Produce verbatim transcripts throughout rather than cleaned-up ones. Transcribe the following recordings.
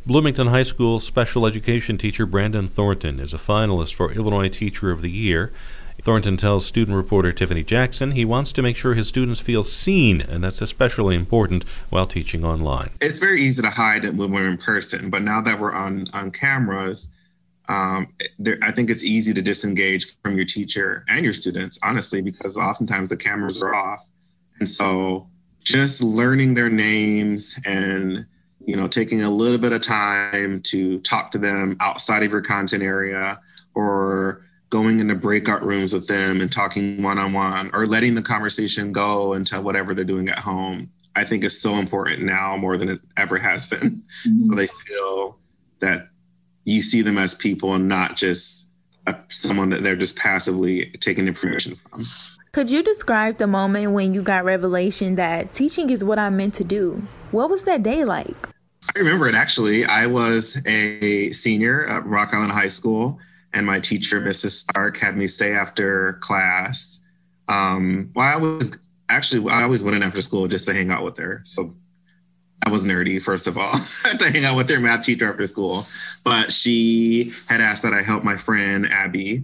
Bloomington High School special education teacher Brandon Thornton is a finalist for Illinois Teacher of the Year. Thornton tells student reporter Tiffany Jackson he wants to make sure his students feel seen, and that's especially important while teaching online. It's very easy to hide it when we're in person, but now that we're on, on cameras, um, there, I think it's easy to disengage from your teacher and your students, honestly, because oftentimes the cameras are off. And so just learning their names and, you know, taking a little bit of time to talk to them outside of your content area, or going into breakout rooms with them and talking one-on-one, or letting the conversation go into whatever they're doing at home, I think is so important now more than it ever has been. Mm-hmm. So they feel that you see them as people and not just a, someone that they're just passively taking information from. Could you describe the moment when you got revelation that teaching is what I'm meant to do? What was that day like? I remember it, actually. I was a senior at Rock Island High School, and my teacher, Missus Stark, had me stay after class. Um, well, I was actually, I always went in after school just to hang out with her. So I was nerdy, first of all, to hang out with her math teacher after school. But she had asked that I help my friend, Abby,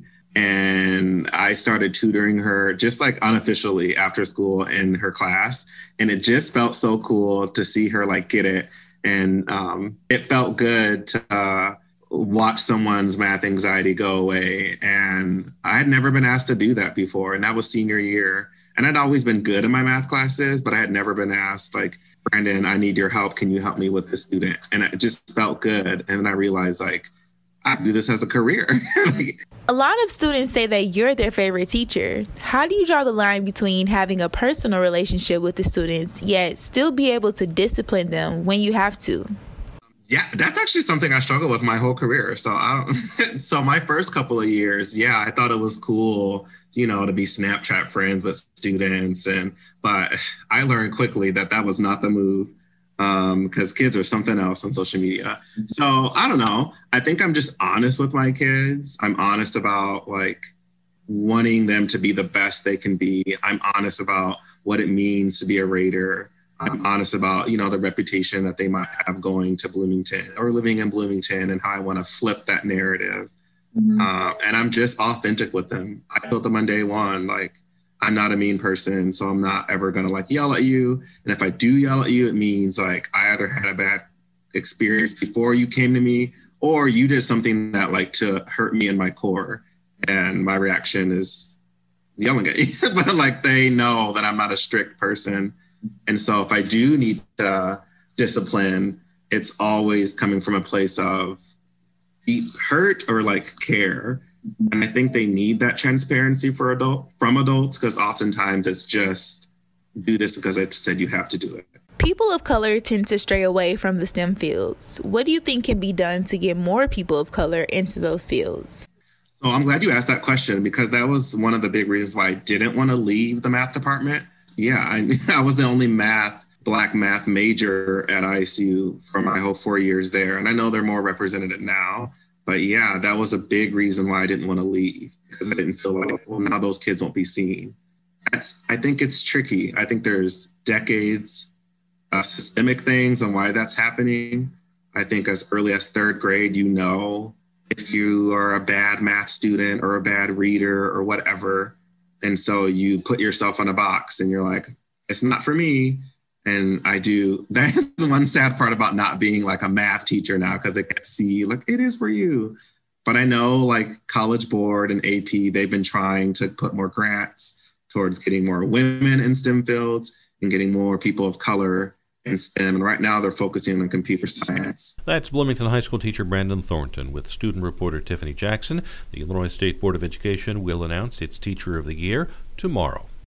and I started tutoring her just like unofficially after school in her class. And it just felt so cool to see her like get it. And um, it felt good to uh, watch someone's math anxiety go away. And I had never been asked to do that before. And that was senior year. And I'd always been good in my math classes, but I had never been asked, like, Brandon, I need your help. Can you help me with this student? And it just felt good. And then I realized, like, I do this as a career. Like, a lot of students say that you're their favorite teacher. How do you draw the line between having a personal relationship with the students, yet still be able to discipline them when you have to? Yeah, that's actually something I struggled with my whole career. So I don't, so my first couple of years, yeah, I thought it was cool, you know, to be Snapchat friends with students. And but I learned quickly that that was not the move, because um, kids are something else on social media. So I don't know. I think I'm just honest with my kids. I'm honest about like wanting them to be the best they can be. I'm honest about what it means to be a Raider. I'm honest about, you know, the reputation that they might have going to Bloomington or living in Bloomington, and how I want to flip that narrative. Mm-hmm. Uh, and I'm just authentic with them. I told them on day one, like, I'm not a mean person, so I'm not ever going to like yell at you. And if I do yell at you, it means like I either had a bad experience before you came to me, or you did something that like to hurt me in my core. And my reaction is yelling at you. But like they know that I'm not a strict person. And so if I do need to discipline, it's always coming from a place of deep hurt or like care. And I think they need that transparency for adult from adults, because oftentimes it's just do this because I said you have to do it. People of color tend to stray away from the STEM fields. What do you think can be done to get more people of color into those fields? So I'm glad you asked that question, because that was one of the big reasons why I didn't want to leave the math department. Yeah, I, I was the only math, Black math major at I S U for my whole four years there. And I know they're more represented now. But yeah, that was a big reason why I didn't want to leave, because I didn't feel like, well, now those kids won't be seen. That's, I think it's tricky. I think there's decades of systemic things on why that's happening. I think as early as third grade, you know, if you are a bad math student or a bad reader or whatever. And so you put yourself in a box and you're like, it's not for me. And I do. That's the one sad part about not being like a math teacher now, because they can't see like it is for you. But I know like College Board and A P, they've been trying to put more grants towards getting more women in STEM fields and getting more people of color in STEM. And right now they're focusing on computer science. That's Bloomington High School teacher Brandon Thornton with student reporter Tiffany Jackson. The Illinois State Board of Education will announce its Teacher of the Year tomorrow.